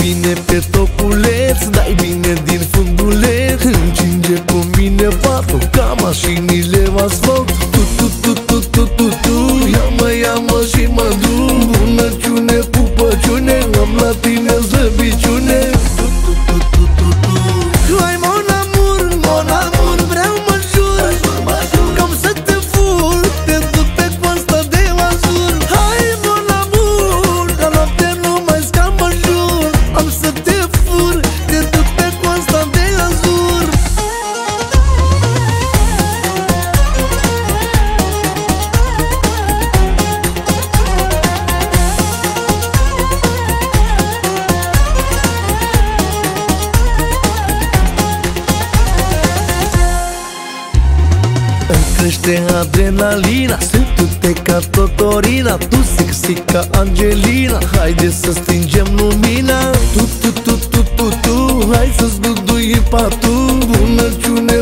bine pe topuleț, dai bine din funduleț, încinge cu mine patul ca mașinile în asfalt. Tu, ia-mă și mă duc, bunăciune, pupăciune, am la tine slăbiciune. Hai mon amour, vreau mă jur că am să te fur, te duc pe coasta de Azur. Hai mon amour, ca noapte nu mai scap, mă jur, am să te fur, te duc pe coasta de Azur. Crește adrenalina, simte ca Totorina, tu sexy ca Angelina. Haide să stingem lumina, tu, hai să-ți duduim patul, bunăciune,